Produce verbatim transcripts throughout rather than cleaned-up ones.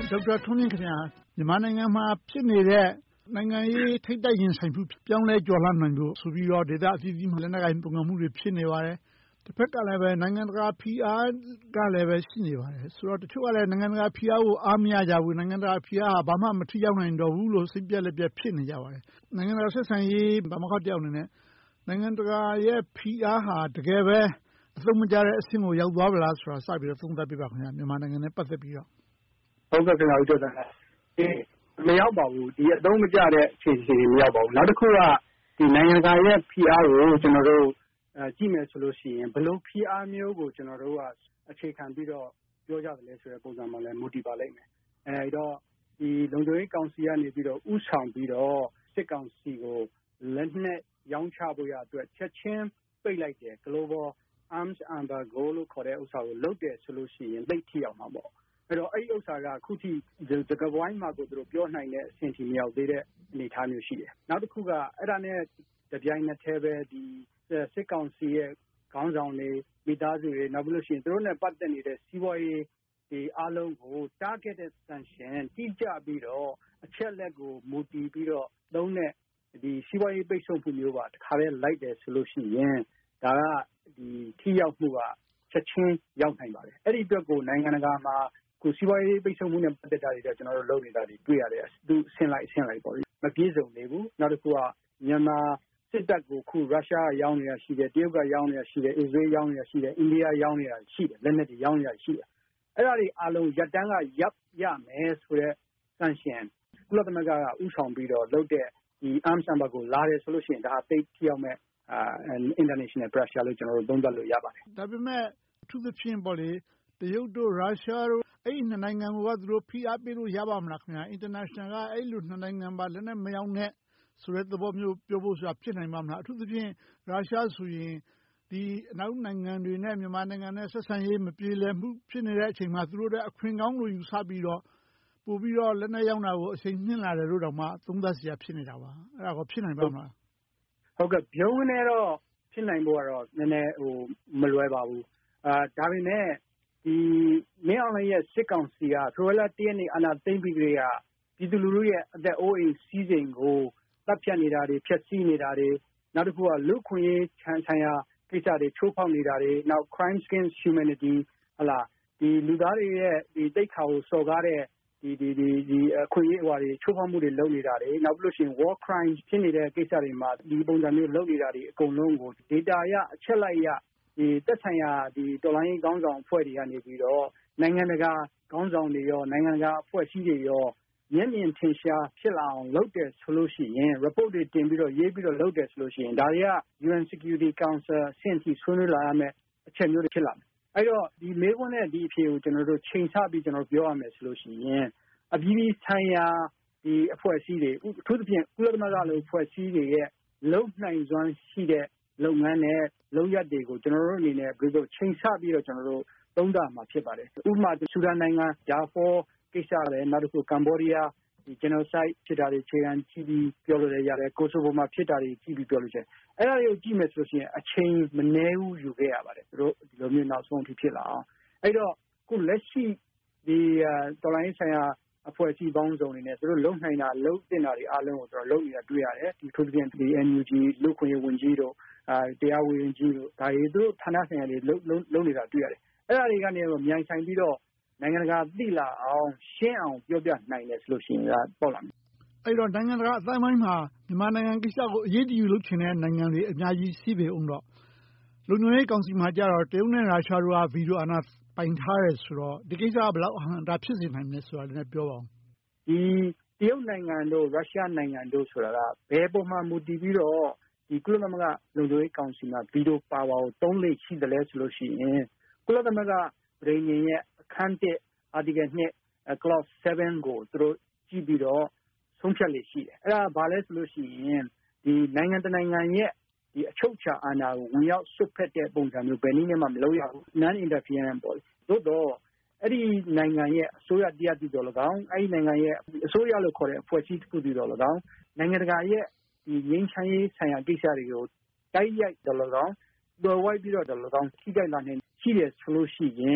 ဒေါက်တာထွန်းမြင့်ခင်များမြန်မာနိုင်ငံမှာဖြစ်နေတဲ့နိုင်ငံရေးထိပ်တိုက်ရင်ဆိုင်မှုပြောင်းလဲကျော်လွှာနိုင်ဖို့ဆိုပြီးတော့ဒေသအသီးသီးမှာလက်နက်ကိုင်ပုံစံမှုတွေဖြစ်နေပါတယ်။တစ်ဖက်ကလည်းပဲနိုင်ငံတကာဖိအားကလည်းပဲရှိနေပါတယ်။ဆိုတော့တချို့ကလည်းနိုင်ငံတကာဖိအားကိုအားမရကြဘူးနိုင်ငံတကာဖိအားကဘာမှမထိရောက်နိုင်တော့ဘူးလို့စိတ်ပြက်လက်ပြက်ဖြစ်နေကြပါတယ်။နိုင်ငံတကာဆက်ဆံရေးဘာမှမဟုတ်တယောက်အနေနဲ့နိုင်ငံတကာရဲ့ဖိအားဟာတကယ်ပဲအသုံးမကျတဲ့အဆင့်ကိုရောက်သွားပြီလားဆိုတာစပြီးတော့သုံးသပ်ပြပါခင်ဗျာမြန်မာနိုင်ငံနဲ့ပတ်သက်ပြီးတော့ဟုတ်ကဲ့ခင်ဗျာဦးကျော်တယ်မရောက်ပါဘူးဒီအသုံးမကျတဲ့အခြေအနေမရောက်ပါဘူးနောက်တစ်ခုကဒီနိုင်ငံတကာရဲ့ဖိအားကိုကျွန်တော်တို့အဲကြည့်မယ်ဆိုလို့ရှိရင်ဘလို့ဖိအားမျိုးကိုကျွန်တော်တို့ကအခြေခံပြီးတော့ပြောကြတယ်လဲဆိုတဲ့ပုံစံမှာလည်းမူတည်ပါလိမ့်မယ်အဲဒီတော့ဒီလုံခြုံရေးကောင်စီကနေပြီးတော့ဥဆောင်ပြီးတော့စစ်ကောင်စီကိုလက်နက်ရောင်းချဖို့ရအတွက်ချက်ချင်းပိတ်လိုက်တယ် Global Arms Embargo လို့ခေါ်တဲ့ဥစ္စာကိုလုပ်တယ်ဆိုလို့ရှိရင်သိထိအောင်မှာပေါ့အဲ့တော့အဲ့ဒီဥစ္စာကအခုထိဒီကပွိုင်းမှာကိုသူတို့ပြောနိုင်တဲ့အဆင့်ထိမရောက်သေးတဲ့အနေအထားမျိုးရှိတယ်နောက်တစ်ခုကအဲ့ဒါနဲ့တပြိုင်နက်တည်းပဲဒီစစ်ကောင်စီရဲ့ခေါင်းဆောင်တွေမိသားစုတွေနောက်ပြီးလို့ရှိရင်သူတို့နဲ့ပတ်သက်နေတဲ့စီးပွားရေးဒီအားလုံးကို targeted sanction တိကျပြီးတော့အချက်လက်ကိုမူတည်ပြီးတော့သုံးတဲ့ဒီစီးပွားရေးပိတ်ဆို့မှုမျိုးပါတခါတည်းလိုက်တယ်ဆိုလို့ရှိရင်ဒါကဒီထိရောက်မှုကချက်ချင်းရောက်နိုင်ပါတယ်အဲ့ဒီအတွက်ကိုနိုင်ငံတကာမှာကိုစီးပွားရေးပိတ်ဆို့မှုနဲ့ပတ်သက်တာတွေတော့ကျွန်တော်တို့လုပ်နေတာတွေတွေ့ရတယ်သူဆင်းလိုက်ဆင်းလိုက်ပေါ့မပြေစုံနေဘူးနောက်တစ်ခုကမြန်မာစစ်တပ်ကိုခုရုရှားကရောင်းနေတာရှိတယ်တရုတ်ကရောင်းနေတာရှိတယ်အစ္စရေးရောင်းနေတာရှိတယ်အိန္ဒိယရောင်းနေတာရှိတယ်လက်နက်တွေရောင်းနေတာရှိတယ်အဲ့ဒါတွေအားလုံးရပ်တန်းကရပ်ရမယ်ဆိုတဲ့ sanction ကုလသမဂ္ဂကဥဆောင်ပြီးတော့လုပ်တဲ့ဒီ arms embargo ကိုလာတယ်ဆိုလို့ရှိရင်ဒါသိထိရောက်မဲ့အာ international pressure လို့ကျွန်တော်တို့သုံးသပ်လို့ရပါတယ်ဒါပေမဲ့အထူးသဖြင့်ပေါ့လေတရုတ်တို့ရုရှားတို့အဲ့ဒီနှစ်နိုင်ငံကသူတို့ဖိအားပေးလို့ရပါမလားခင်ဗျာ international ကအဲ့လိုနှစ်နိုင်ငံပါလက်နဲ့မရောက်နဲ့ဆိုတဲ့သဘောမျိုးပြောဖို့ဆိုတာဖြစ်နိုင်ပါမလားအထူးသဖြင့်ရုရှားဆိုရင်ဒီအနောက်နိုင်ငံတွေနဲ့မြန်မာနိုင်ငံနဲ့ဆက်ဆံရေးမပြေလည်မှုဖြစ်နေတဲ့အချိန်မှာသူတို့တဲ့အခွင့်ကောင်းလို့ယူဆပြီးတော့ပို့ပြီးတော့လက်နဲ့ရောက်တာကိုအချိန်နှင်းလာတယ်လို့တောင်မှသုံးသပ်စရာဖြစ်နေတာပါအဲ့ဒါကိုဖြစ်နိုင်ပါမလားဟုတ်ကဲ့ပြုံးနေတော့ဖြစ်နိုင်ဖို့ကတော့နည်းနည်းဟိုမလွယ်ပါဘူးအာဒါပေမဲ့ဒီမင်းအောင်လှိုင်ရဲ့စစ်ကောင်စီကဖေဖော်ဝါရီလတရက်နေ့အာဏာသိမ်းပြီးကြတဲ့ပြည်သူလူထုရဲ့အသက်အိုးအိမ်စီးစိမ်ကိုတပ်ဖြတ်နေတာတွေဖျက်ဆီးနေတာတွေနောက်တစ်ခုကလူခွင့်ရေးခြံဆိုင်ရာကိစ္စတွေချိုးဖောက်နေတာတွေနောက် crimes against humanity ဟလာဒီလူသားတွေရဲ့ဒီတိတ်ခါကိုစော်ကားတဲ့ဒီဒီဒီဒီအခွင့်အရေးအဝါတွေချိုးဖောက်မှုတွေလုပ်နေတာတွေနောက်ပြီးလို့ရှိရင် war crimes ဖြစ်နေတဲ့ကိစ္စတွေမှာဒီပုံစံမျိုးလုပ်နေတာတွေအကုန်လုံးကို data ရအချက်လိုက်ရဒီသက်ဆိုင်ရာဒီတော်လိုင်းရေးခေါင်းဆောင်အဖွဲ့တွေကနေပြီးတော့နိုင်ငံတကာခေါင်းဆောင်တွေရောနိုင်ငံတကာအဖွဲ့အစည်းတွေရောမျက်မြင်ထင်ရှားဖြစ်လာအောင်လုပ်တယ်ဆိုလို့ရှိရင် report တွေတင်ပြီးတော့ရေးပြီးတော့လုပ်တယ်ဆိုလို့ရှိရင်ဒါတွေက ယူအန် Security Council ဆင့်ထိဆွေးနွေးလာရမယ်အချက်မျိုးတွေဖြစ်လာမယ်အဲ့တော့ဒီမေးခွန်းနဲ့ဒီအဖြေကိုကျွန်တော်တို့ချိန်ဆပြီးကျွန်တော်ပြောရမယ်ဆိုလို့ရှိရင်အပြည်ပြည်ဆိုင်ရာဒီအဖွဲ့အစည်းတွေအထူးသဖြင့်ကုလသမဂ္ဂလိုအဖွဲ့အစည်းတွေရဲ့လုံနိုင်စွမ်းရှိတဲ့လုပ်ငန်းနဲ့လုပ်ရက်တွေကိုကျွန်တော်တို့အနေနဲ့ဘယ်လိုချိန်ဆပြီးတော့ကျွန်တော်တို့သုံးသပ်မှာဖြစ်ပါတယ်ဥပမာဆူဒန်နိုင်ငံဂျာဖောကိစ္စလည်းနောက်တစ်ခုကမ္ဘောဒီးယားဒီ genocide ဖြစ်တာတွေခြေခံကြည့်ပြီးပြောလို့ရတယ်ကိုဆိုဗိုမှာဖြစ်တာတွေကြည့်ပြီးပြောလို့ရတယ်အဲ့ဒါတွေကိုကြည့်မယ်ဆိုလို့ရှိရင်အချိန်မနည်းဘူးယူခဲ့ရပါတယ်သူတို့ဒီလိုမျိုးနောက်ဆုံးအထိဖြစ်လာအောင်အဲ့တော့ခုလက်ရှိဒီတော်လိုင်းဆိုင်ရာအဖွဲ့အစည်းပေါင်းစုံနေနဲ့သူတို့လုံနိုင်တာလုံတင်တာတွေအားလုံးကိုသူတို့လုံနေတာတွေ့ရတယ်ဒီထိုးပြန်ဒီ N U G လူခွင့်ရေးဝန်ကြီးတို့အာတရားဝင်ကြီးတို့ဒါတွေသူတို့ဌာနဆိုင်ရာတွေလုံလုံနေတာတွေ့ရတယ်အဲ့ဒါတွေကနေတော့မြိုင်ဆိုင်ပြီးတော့နိုင်ငံတကာသိလာအောင်ရှင်းအောင်ပြောပြနိုင်တယ်ဆိုလို့ရှိရင်ကပေါ့လာမယ်အဲ့တော့နိုင်ငံတကာအတိုင်းပိုင်းမှာမြန်မာနိုင်ငံကိစ္စကိုအရေးတယူလုပ်ချင်တဲ့နိုင်ငံတွေအများကြီးရှိပေအောင်တော့လုံခြုံရေးကောင်စီမှာကြတော့တရုတ်နဲ့ရုရှားတို့ကဗီဒီယိုအာဏာပိုင်ထားတယ်ဆိုတော့ဒီကိစ္စကဘယ်လောက်အဟန့်အတားဖြစ်စေနိုင်လဲဆိုတာလည်းပြောပါဦးဒီတရုတ်နိုင်ငံတို့ရုရှားနိုင်ငံတို့ဆိုတာကဘယ်ပုံမှန်မူတည်ပြီးတော့ဒီကုလသမဂ္ဂလုံခြုံရေးကောင်စီမှာဗီဒီယိုပါဝါကိုသုံးလေရှိတယ်လဲဆိုလို့ရှိရင်ကုလသမဂ္ဂပြည်ညင်ရဲ့အခန်းတစ် article နှစ် clause seven ကိုသူတို့ကြည့်ပြီးတော့ဆုံးဖြတ်လေရှိတယ်အဲ့ဒါဘာလဲဆိုလို့ရှိရင်ဒီနိုင်ငံတနိုင်ငံရဲ့ဒီအချုပ်အခြာအာဏာကိုဝင်ရောက်ဆွတ်ဖက်တဲ့ပုံစံမျိုးဘယ်နည်းနဲ့မှမလုပ်ရဘူး non interference ပေါ့သို့တော့အဲ့ဒီနိုင်ငံရဲ့အစိုးရတရားတည်တော်၎င်းအဲ့ဒီနိုင်ငံရဲ့အစိုးရလို့ခေါ်တဲ့အဖွဲ့အစည်းတစ်ခုတည်တော်၎င်းနိုင်ငံတကာရဲ့ဒီငြိမ်းချမ်းရေးဆိုင်ရာကိစ္စတွေကိုတိုက်ရိုက်တော်၎င်းတော်ဝိုက်ပြီးတော့တော်၎င်းထိခိုက်လာနေရှိတယ်ဆိုလို့ရှိရင်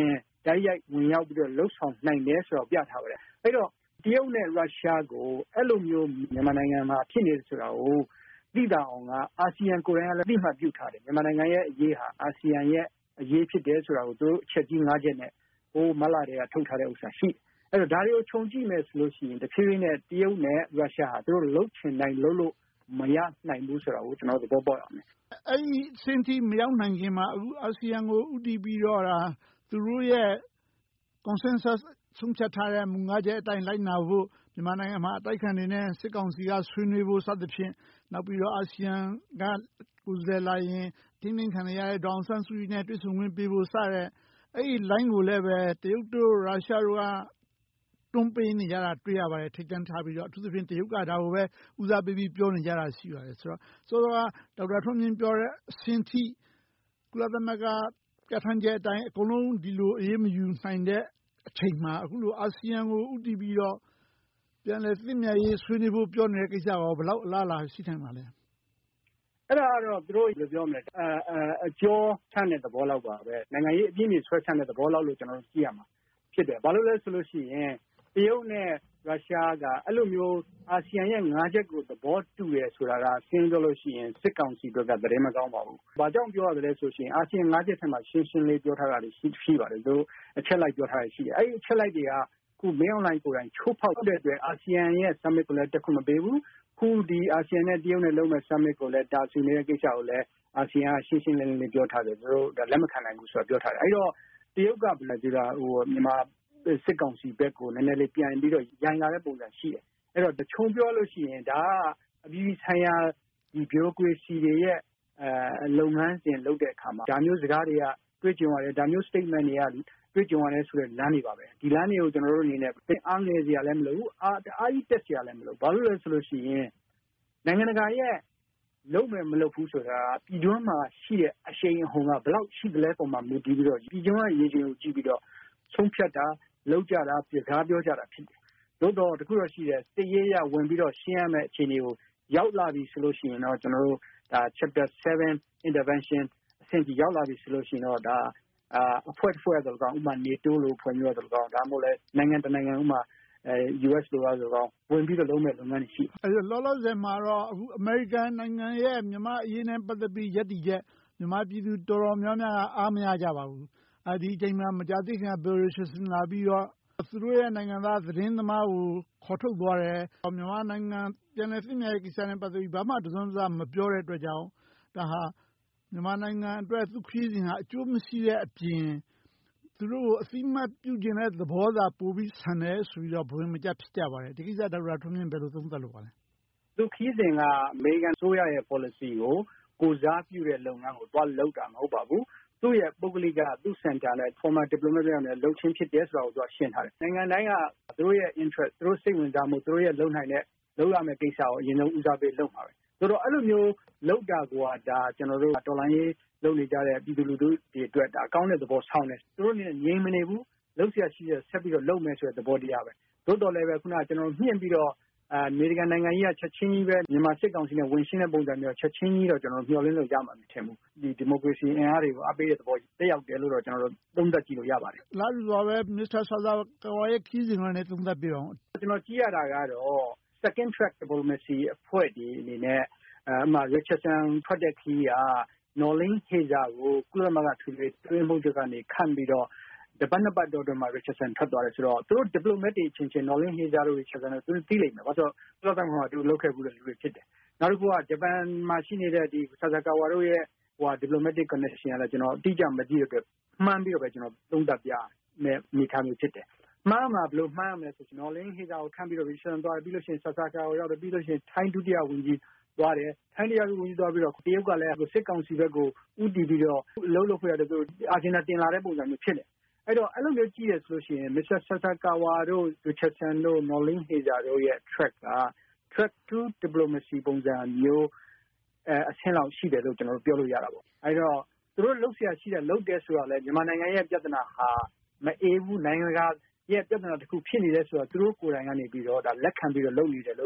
တိုက်ရိုက်ဝင်ရောက်ပြီးတော့လှုပ်ဆောင်နိုင်တယ်ဆိုတော့ပြထားပါတယ်အဲ့တော့တရုတ်နဲ့ရုရှားကိုအဲ့လိုမျိုးမြန်မာနိုင်ငံမှာဖြစ်နေတယ်ဆိုတာကိုသိတာအောင်ကအာဆီယံကိုယ်တိုင်ကလည်းသိမှတ်ပြုထားတယ်မြန်မာနိုင်ငံရဲ့အရေးဟာအာဆီယံရဲ့အရေးဖြစ်တယ်ဆိုတာကိုသူတို့အချက်ကြီး၅ချက်နဲ့ဟိုမလာတွေကထုတ်ထားတဲ့ဥစ္စာရှိအဲ့တော့ဒါတွေကိုခြုံကြည့်မယ်ဆိုလို့ရှိရင်တဖြည်းဖြည်းနဲ့တရုတ်နဲ့ရုရှားဟာသူတို့လှုပ်ချင်တိုင်းလှုပ်လို့မရနိုင်ဘူးဆိုတာကိုကျွန်တော်တို့သဘောပေါက်အောင်အဲ့ဒီစင်တီမရောက်နိုင်ခင်မှာအခုအာဆီယံကိုဥတီပြီးတော့တာသူတို့ရဲ့ consensus ဆုံးဖြတ်ထားတဲ့မူ၅ချက်အတိုင်းလိုက်နာဖို့မြန်မာနိုင်ငံမှာအတိုက်ခံနေတဲ့စစ်ကောင်စီကဆွေးနွေးဖို့စသဖြင့်နောက်ပြီးတော့အာဆီယံကကိုယ်စားလှယ်လာရင်တင်းတင်းခံရတဲ့ဒေါအောင်ဆန်းစုကြည်နဲ့တွေ့ဆုံခွင့်ပေးဖို့စတဲ့အဲ့ဒီ line ကိုလည်းပဲတရုတ်တို့ရုရှားတို့ကတွန်းပေးနေကြတာတွေ့ရပါတယ်ထိတ်တန့်ထားပြီးတော့အထူးသဖြင့်တရုတ်ကဒါကိုပဲဦးစားပေးပြီးပြောနေကြတာရှိပါတယ်ဆိုတော့ဆိုတော့ဒေါက်တာထွန်းမြင့်ပြောတဲ့အဆင့်ထိကုလသမဂ္ဂပြဋ္ဌာန်းချက်အတိုင်းအကုန်လုံးဒီလိုအေးမယူနိုင်တဲ့အချိန်မှာအခုလိုအာဆီယံကိုဥတည်ပြီးတော့ပြန်လည်သင့်မြတ်ရေးဆွေးနွေးဖို့ပြောနေတဲ့ကိစ္စရောဘယ်လောက်အလားအလာရှိနိုင်ပါလဲအဲ့ဒါကတော့သူတို့ပြောပြောမလဲအအကျော်ဆန့်တဲ့သဘောလောက်ပါပဲနိုင်ငံရေးအပြည့်အဆွဲဆန့်တဲ့သဘောလောက်လို့ကျွန်တော်တို့ကြည့်ရမှာဖြစ်တယ်ဘာလို့လဲဆိုလို့ရှိရင်တရုတ်နဲ့ရုရှားကအဲ့လိုမျိုးအာဆီယံရဲ့၅ချက်ကိုသဘောတူရဲဆိုတာကရှင်းပြောလို့ရှိရင်စစ်ကောင်စီတို့ကသတင်းမကောင်းပါဘူး။ဘာကြောင့်ပြောရသလဲဆိုရှင်အာဆီယံ၅ချက်ထဲမှာရှင်းရှင်းလေးပြောထားတာရှိရှိပါတယ်သူအချက်လိုက်ပြောထားရရှိတယ်အဲ့ဒီအချက်လိုက်တွေကခုမင်းအွန်လိုင်းကိုယ်တိုင်ချိုးဖောက်တဲ့အတွက်အာဆီယံရဲ့ summit ကိုလည်းတက်ခွင့်မပေးဘူးခုဒီအာဆီယံနဲ့တရုတ်နဲ့လုံးမဲ့ summit ကိုလည်းတာဆူနေတဲ့ကိစ္စကိုလည်းအာဆီယံကရှင်းရှင်းလင်းလင်းပြောထားတယ်သူတို့လက်မခံနိုင်ဘူးဆိုတာပြောထားတယ်အဲ့တော့တရုတ်ကဘယ်လိုကြည့်တာဟိုမြန်မာစစ်ကောင်စီဘက်ကိုနည်းနည်းလေးပြန်ပြီးတော့ရိုင်းလာတဲ့ပုံစံရှိတယ်အဲ့တော့တချုံပြောလို့ရှိရင်ဒါကအပြည်ပြည်ဆိုင်ရာဒီ bureaucracy တွေရဲ့အဲလုပ်ငန်းစဉ်လုပ်တဲ့အခါမှာဒါမျိုးစကားတွေကတွေ့ကြုံရတယ်ဒါမျိုး statement တွေကတွေ့ကြုံရတယ်ဆိုတဲ့လမ်းတွေပါပဲဒီလမ်းတွေကိုကျွန်တော်တို့အနေနဲ့အားငယ်စရာလည်းမလိုဘူးအားအားကြီးတက်စရာလည်းမလိုဘာလို့လဲဆိုလို့ရှိရင်နိုင်ငံတကာရဲ့လုံးမယ်မလုပ်ဘူးဆိုတာပြည်တွင်းမှာရှိတဲ့အရှိန်အဟုန်ကဘယ်လောက်ရှိသလဲပုံမှာမူတည်ပြီးတော့ပြည်တွင်းရဲ့ရေချိန်ကိုကြည့်ပြီးတော့ဆုံးဖြတ်တာလောက်ကြတာပြကားပြောကြတာဖြစ်တယ်။သို့တော့တခုတော့ရှိတယ်စစ်ရေးရဝင်ပြီးတော့ရှင်းရမယ့်အခြေအနေကိုရောက်လာပြီဆိုလို့ရှိရင်တော့ကျွန်တော်တို့ဒါ chapter seven intervention အဆင့်ကြီးရောက်လာပြီဆိုလို့ရှိရင်တော့ဒါအာအဖွဲ့တစ်ဖွဲ့တော့ကောင်ဥပမာ NATO လို့ဖွဲ့မျိုးတော့ကောင်ဒါမှမဟုတ်လဲနိုင်ငံတနိုင်ငံဥပမာအဲ U S လိုဆိုတော့ဝင်ပြီးတော့လုံးမဲ့လုပ်ငန်းရှိ။အဲလောလောဆယ်မှာတော့အခု American နိုင်ငံရဲ့မြန်မာအရေးနဲ့ပတ်သက်ပြီးယက်တီချက်မြန်မာပြည်သူတော်တော်များများကအားမရကြပါဘူး။အဲဒီအချိန်မှာမကြာသေးခင်က Bill Richardson လာပြီးတော့သူတို့ရဲ့နိုင်ငံသားသတင်းသမားကိုခေါ်ထုတ်သွားတယ်။မြန်မာနိုင်ငံပြန်လည်သင့်မြတ်ရေးကိစ္စနဲ့ပတ်သက်ပြီးဘာမှတစုံတရာမပြောတဲ့အတွက်ကြောင့်ဒါဟာမြန်မာနိုင်ငံအတွက်သူ့ခရီးစဉ်ဟာအကျိုးမရှိတဲ့အပြင်သူတို့ကိုအသိအမှတ်ပြုချင်တဲ့သဘောသာပိုပြီးဆန်တယ်ဆိုပြီးတော့ဘဝင်မကျဖြစ်ကြပါတယ်။ဒီကိစ္စဒေါက်တာထွန်းမြင့်ဘယ်လိုသုံးသပ်လိုပါလဲ။သူ့ခရီးစဉ်ကအမေရိကန်ဆိုရရဲ့ policy ကိုကိုစားပြုတဲ့လုပ်ငန်းကိုသွားလုပ်တာမဟုတ်ပါဘူး။သူ့ရဲ့ပုဂ္ဂလိကသူ့ center နဲ့ former diplomat တွေနဲ့လှုပ်ချင်းဖြစ်တယ်ဆိုတာကိုသူကရှင်းထားတယ်။နိုင်ငံတိုင်းကသူတို့ရဲ့ interest သူတို့စိတ်ဝင်စားမှုသူတို့ရဲ့လုံနိုင်တဲ့လုံရမယ့်ကိစ္စကိုအရင်ဆုံးဦးစားပေးလုပ်မှာပဲ။ဆိုတော့အဲ့လိုမျိုးလောက်တာကဒါကျွန်တော်တို့တော်လိုင်းရေးလုပ်နေကြတဲ့ပြည်သူလူထုတွေအတွက်ဒါအကောင်းတဲ့သဘောဆောင်တယ်သူတို့အနေနဲ့ငြိမ်မနေဘူးလှုပ်ရှားရှိရဆက်ပြီးတော့လုပ်မယ်ဆိုတဲ့သဘောတရားပဲသို့တော်လည်းပဲခုနကကျွန်တော်ညှင့်ပြီးတော့အမေရိကန်နိုင်ငံကြီးကချက်ချင်းကြီးပဲမြန်မာစစ်ကောင်စီနဲ့ဝင်ရှင်းတဲ့ပုံစံမျိုးချက်ချင်းကြီးတော့ကျွန်တော်မျှော်လင့်လို့ရမှာမထင်ဘူးဒီဒီမိုကရေစီအင်အားတွေကိုအပေးတဲ့သဘောတက်ရောက်တယ်လို့တော့ကျွန်တော်တို့သုံးသပ်ကြည့်လို့ရပါတယ်လာလူစွာပဲ Mister Sasakawa ရဲ့ခီးစဉ်ကနေသုံးသပ်ပြအောင်ကျွန်တော်ကြည့်ရတာကတော့ second track diplomacy အဖွဲ့ဒီအနေနဲ့အမှ Richardson ထွက်တဲ့ခီးကNoeleen Heyzer ကိုကုလသမဂ္ဂထွေထွေအတွင်းမှုချုပ်ကနေခန့်ပြီးတော့တပတ်နှစ်ပတ်တော့မှာ Richardson ထွက်သွားတယ်ဆိုတော့သူတို့ diplomat တွေချင်းချင်း Noeleen Heyzer တို့ Richardson တို့သူသိလိမ့်မယ်ဘာလို့ဆိုတော့ကုလသမဂ္ဂကသူလုပ်ခဲ့ဘူးတဲ့လူတွေဖြစ်တယ်နောက်တစ်ခုကဂျပန်မှာရှိနေတဲ့ဒီ Sasakawa တို့ရဲ့ဟို diplomatic connection ကလည်းကျွန်တော်အတိအကျမကြည့်ရတဲ့မှန်းပြီးတော့ပဲကျွန်တော်သုံးသပ်ပြမယ်မိထားမျိုးဖြစ်တယ်မှားမှာဘလို့မှားရမလဲဆိုတော့ Noeleen Heyzer ကိုခန့်ပြီးတော့ Richardson သွားပြီးလို့ရှိရင် Sasakawa ကိုရောက်တယ်ပြီးလို့ရှိရင်ထိုင်းဒုတိယဝန်ကြီးသွားတယ်ထိုင်းတရားဝင်ကြီးသွားပြီးတော့တရုတ်ကလည်းစစ်ကောင်စီဘက်ကိုဥတီပြီးတော့လှုပ်လှုပ်ဖွဲ့ရတဲ့သူအာဂျင်နာတင်လာတဲ့ပုံစံမျိုးဖြစ်နေအဲ့တော့အဲ့လိုမျိုးကြည့်ရဆိုလို့ရှိရင် Mister Sasakawa တို့ Richardson တို့ Noeleen Heyzer တို့ရဲ့ track က track two diplomacy ပုံစံမျိုးအဲအဆင့်လောက်ရှိတယ်လို့ကျွန်တော်တို့ပြောလို့ရတာပေါ့အဲ့တော့သူတို့လှုပ်ရှားရှိတဲ့လှုပ်တယ်ဆိုတော့လေမြန်မာနိုင်ငံရဲ့ပြဿနာဟာမအေးဘူးနိုင်ငံကရဲ့ပြဿနာတစ်ခုဖြစ်နေတယ်ဆိုတော့သူတို့ကိုယ်တိုင်ကနေပြီးတော့ဒါလက်ခံပြီးတော့လုပ်နေတယ်လို့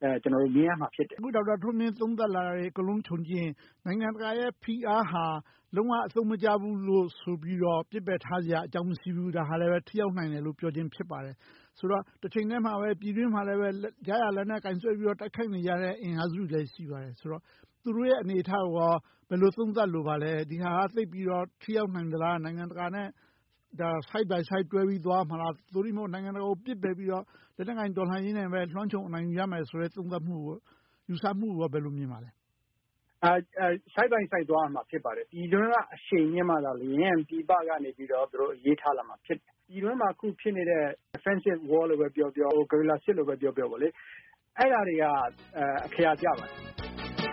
ကျနော်တို့မြင်ရမှာဖြစ်တယ်။အခုဒေါက်တာထွန်းမြင့်သုံးသပ်လာတာတွေအကုန်လုံးခြုံကြည့်ရင်နိုင်ငံတကာရဲ့ဖိအားဟာလုံးဝအသုံးမကျဘူးလို့ဆိုပြီးတော့ပစ်ပယ်ထားစရာအကြောင်းမရှိဘူး။ဒါဟာလည်းထိရောက်နိုင်တယ်လို့ပြောခြင်းဖြစ်ပါတယ်။ဆိုတော့တချိန်တည်းမှာပဲပြည်တွင်းမှာလည်းရရာလက်နက်ကိုင်စွဲပြီးတော့တိုက်ခိုက်နေကြတဲ့အင်အားစုတွေလည်းရှိပါတယ်ဆိုတော့သူတို့ရဲ့အနေအထားကိုဘယ်လိုသုံးသပ်လိုပါလဲ။ဒီဟာကသိပ်ပြီးတော့ထိရောက်နိုင်သလား။နိုင်ငံတကာနဲ့ side by side တွဲပြီးသွားမလား။သို့တည်းမဟုတ်နိုင်ငံတကာကိုပစ်ပယ်ပြီးတော့လက်နက်ကိုင်တော်လှန်ရေးနဲ့ပဲလွှမ်းခြုံအနိုင်ယူရမယ်ဆိုတဲ့သုံးသပ်မှုကိုယူဆမှုကိုဘယ်လိုမြင်ပါလဲ။ side by side သွားရမှာဖြစ်ပါတယ်။ပြည်တွင်းကအရှိန်မြင့်မှသာလျှင်ပြည်ပကနေပြီးတော့သူတို့အရေးထားလာမှာဖြစ်တယ်။ပြည်တွင်းမှာအခုဖြစ်နေတဲ့ defensive war လို့ပဲပြောပြော guerrilla စစ်လို့ပဲပြောပြောပေါ့လေ။အဲဒါတွေကအခရာကျပါတယ်။